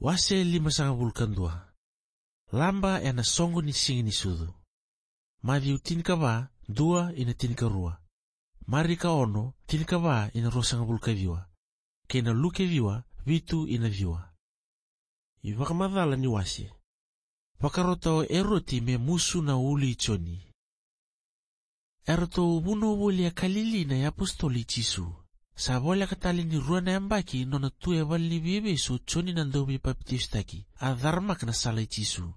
Wase 512. Lamba ena songo ni singi ni sudu. Matthew tinika ba 2 ina tinika 2. Marika 1 tinika ba ina rosanga bulka viwa. Kena luke viwa vitu ina viwa. Ivakamadhala ni wase. Pakarotao eroti me musu na uli choni. Eroto ubuno woli ya kalili na ya apostoli Jisu. Sabola katali ni ruana yambaki nona tue wali bibe so choni na ndobi baptistaki. Adharmak na sala Jisu.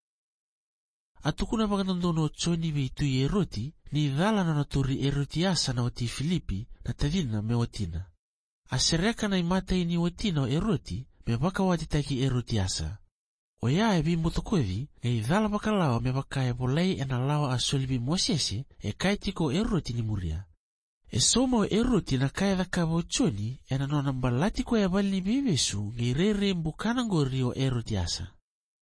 Atukuna bagandono choni be tu eroti ni dhala na naturi erotiasa na wati Filipi na tadina me watina. Asereka na imata ini watina eroti me baka watitaki erotiasa. Oya ebi motokwevi e dhala bakalao me baka e bolei ena lao asolibi mosiese e kaitiko eroti ni muria. E somo eroti na kaya da kabo choni ena nona mbalati kwa yabali bibesu ngirere mbukana ngorio eroti asa.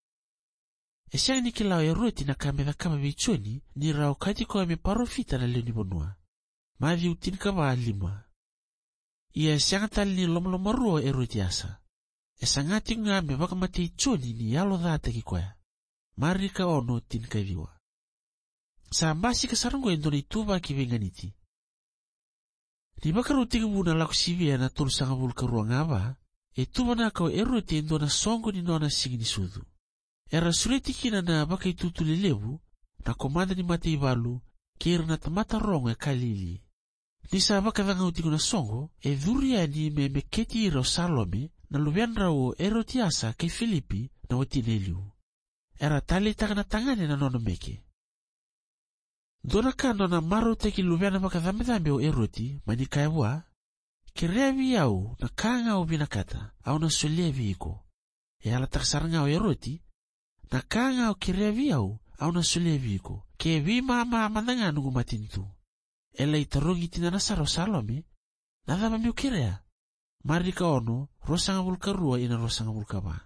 E siang ni kilao eroti na kame da kaba bichoni ni rao kaitiko ame parofita na leo ni bonua. Mavi utinika ba 5. Ia siang tali ni lomlomaruo eroti asa. E sangati ngame baka mati choni ni yalo dhata kikwaya. Marika 1 tinika viwa. Sambasi kasarango endona ituba kivenganiti. Ni bakaruti muna lako sivia na tolu sanga bulka ruangaba, e tuba na kao eroti endona songo ni nona singi ni sudu. Era sureti kina na baka itutu lelebu, na komanda ni mate ibalu, kira na tamata rongo e kalili. Nisa baka vanga utiku na songo, e dhuria ni me meketi ira o Salome, na lubianra o erotiasa ke Filipi na watineliu. Era tali na tangane na nono meke. Dona kando na maro teki lubiana baka dhambe o eroti, manikaewa, kirevi au na kanga o binakata, au na solevi iko. E ala taksaranga o eroti, na kanga o kirevi au na solevi iko. Ke vima mandanga nungu matintu. Ela itarongi tina nasaro Salome, na dhama miu kirea. Marika 1, rosanga bulka 2 ina rosanga bulka 4.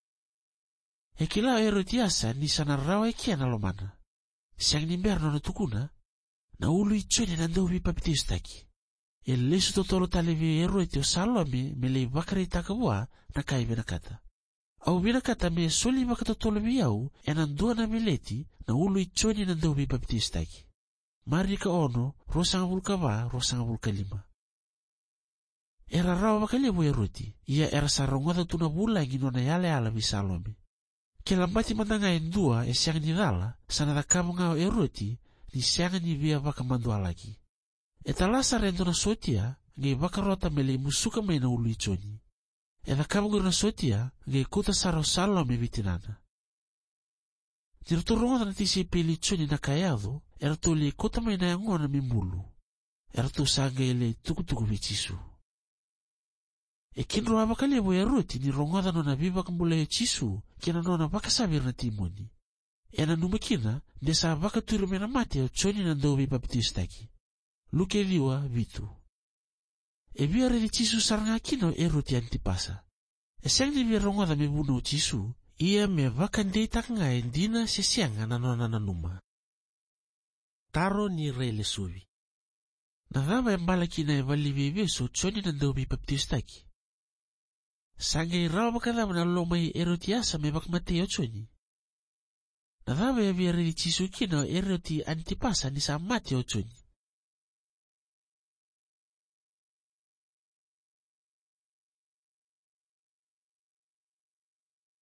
E kila o eroti asa nisa na rawa e kia na lomana. Siang ni mberno na tukuna, na ulu ichoni na ndobi baptistaki. E lesu totoro talevi eroti o Salome me le bakari takabua na kai binakata. Au binakata me soli baka totolo biyau e nandua na meleti na ulu ichoni na ndobi baptistaki. Marika 1, rosanga bulka 4, rosanga bulka 5. Era rawa baka lebo eroti, ia era sarongoda tuna bula ingino na yale ala vi Salome. Kela mati mandanga endua e siang ni dhala, sana da kamo ngao eroti, ni siang ni via baka mandua lagi. E talasa rendo na sotia, nge baka rota mele musuka me na ulu ichoni. E da kamo ngoro na sotia, nge kuta saro Salome vitinana. Nirotoronga na tisi peli ichoni na kayado, era to le kuta me na yangona mimbulu. Era to sanga ele tukutuku vichisu. E kinro abaka lebo eroti ni rongoda nona viva kambule Jisu kina nona baka sabir na timoni. E na numekina nesa baka turume na mate o choni na ndobi baptistaki. Luke viwa vitu. E via redi Jisu saranga kino eroti antipasa. E siang ni via rongoda me buno Jisu, ia me baka ndeitak nga e dina se sianga na nona na numa. Taro ni rele suvi. Na dhama e mbala kina e vali viveso choni na ndobi baptistaki. Sange rawa bakadama na loma i erotiasa me baka mate o choni. Na dhama ya via redi Jisu kino eroti antipasa ni sa mate o choni.